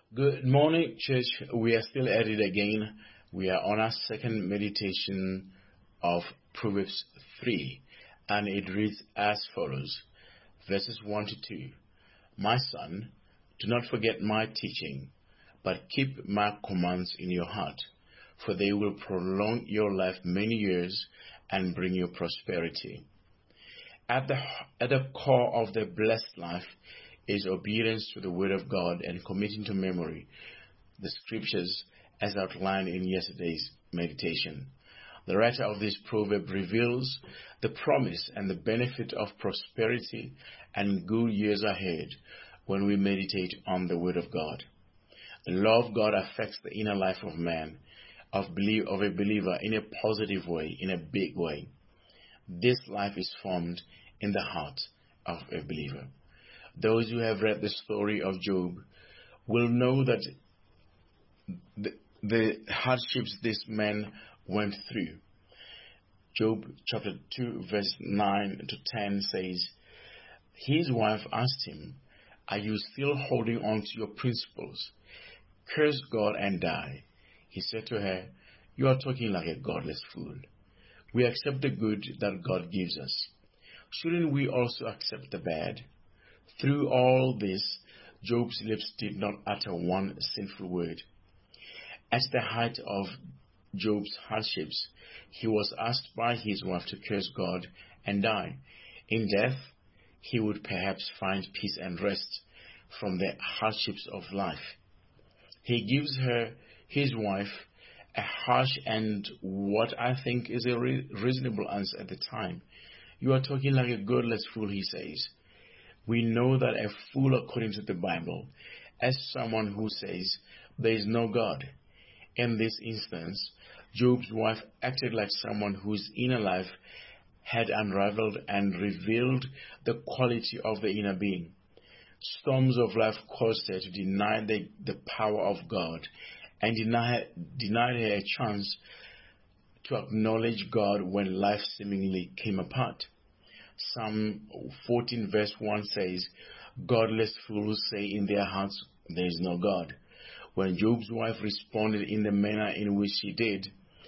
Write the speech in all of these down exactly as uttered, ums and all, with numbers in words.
Good morning, church. We are still at it again. We are on our second meditation of Proverbs three, and it reads as follows, verses one to two. My son, do not forget my teaching, but keep my commands in your heart, for they will prolong your life many years and bring you prosperity. At the, at the core of the blessed life is obedience to the Word of God and committing to memory the Scriptures as outlined in yesterday's meditation. The writer of this proverb reveals the promise and the benefit of prosperity and good years ahead when we meditate on the Word of God. The law of God affects the inner life of man, of, believe, of a believer in a positive way, in a big way. This life is formed in the heart of a believer. Those who have read the story of Job will know that the, the hardships this man went through. Job chapter two verse nine to ten says, his wife asked him, are you still holding on to your principles? Curse God and die. He said to her, you are talking like a godless fool. We accept the good that God gives us. Shouldn't we also accept the bad? Through all this, Job's lips did not utter one sinful word. At the height of Job's hardships, he was asked by his wife to curse God and die. In death, he would perhaps find peace and rest from the hardships of life. He gives her, his wife, a harsh and what I think is a re- reasonable answer at the time. You are talking like a godless fool, he says. We know that a fool, according to the Bible, as someone who says there is no God. In this instance, Job's wife acted like someone whose inner life had unraveled and revealed the quality of the inner being. Storms of life caused her to deny the, the power of God and deny, denied her a chance to acknowledge God when life seemingly came apart. Psalm fourteen verse one says, godless fools say in their hearts, there is no God. When Job's wife responded in the manner in which she did,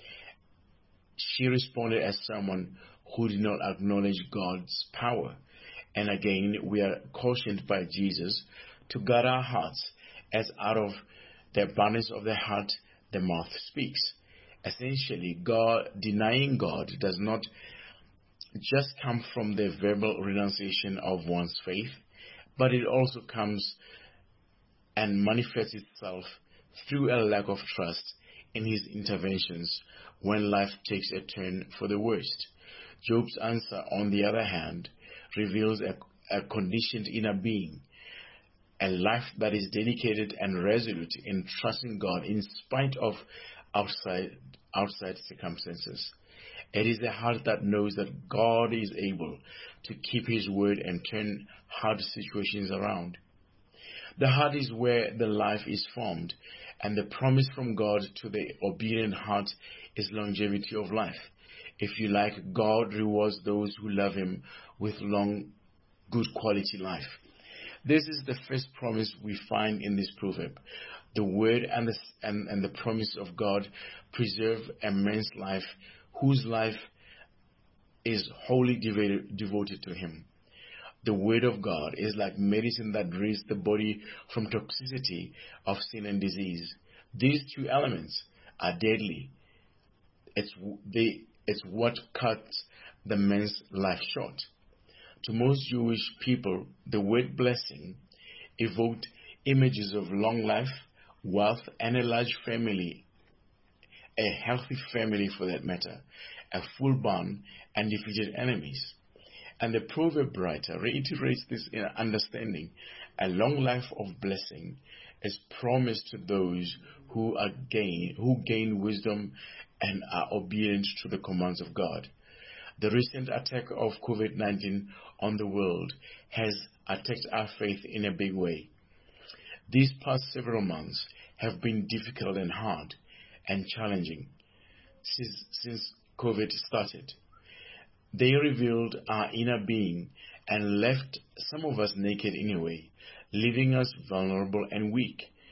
she responded as someone who did not acknowledge God's power. And again, we are cautioned by Jesus to guard our hearts, as out of the abundance of the heart the mouth speaks. Essentially, God denying God does not just come from the verbal renunciation of one's faith, but it also comes and manifests itself through a lack of trust in his interventions when life takes a turn for the worst. Job's answer, on the other hand, reveals a, a conditioned inner being, a life that is dedicated and resolute in trusting God in spite of outside outside circumstances. It is a heart that knows that God is able to keep his word and turn hard situations around. The heart is where the life is formed, and the promise from God to the obedient heart is longevity of life. If you like, God rewards those who love him with long, good quality life. This is the first promise we find in this proverb. The word and the, and, and the promise of God preserve a man's life whose life is wholly devoted, devoted to him. The Word of God is like medicine that rids the body from toxicity of sin and disease. These two elements are deadly. It's, they, it's what cuts the man's life short. To most Jewish people, the word blessing evoked images of long life, wealth, and a large family, a healthy family for that matter, a full barn, and defeated enemies. And the proverb writer reiterates this understanding. A long life of blessing is promised to those who are gain, who gain wisdom and are obedient to the commands of God. The recent attack of COVID nineteen on the world has attacked our faith in a big way. These past several months have been difficult and hard and challenging since, since COVID started. They revealed our inner being and left some of us naked in a way, leaving us vulnerable and weak.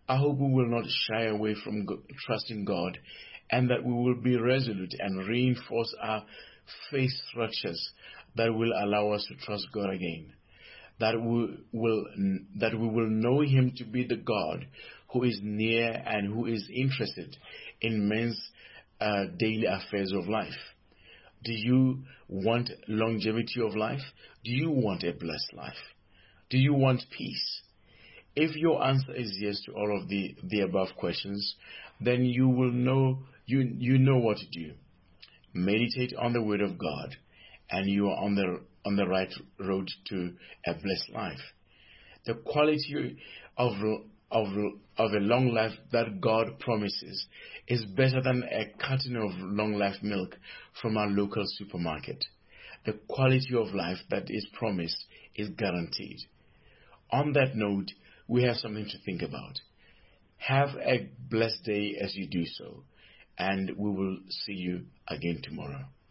I hope we will not shy away from go- trusting God, and that we will be resolute and reinforce our faith structures that will allow us to trust God again. That we will that we will know Him to be the God who is near and who is interested in men's uh, daily affairs of life. Do you want longevity of life? Do you want a blessed life? Do you want peace? If your answer is yes to all of the, the above questions, then you will know you you know what to do. Meditate on the Word of God, and you are on the on the right road to a blessed life. The quality of of of a long life that God promises is better than a carton of long life milk from our local supermarket. The quality of life that is promised is guaranteed. On that note, we have something to think about. Have a blessed day as you do so, and we will see you again tomorrow.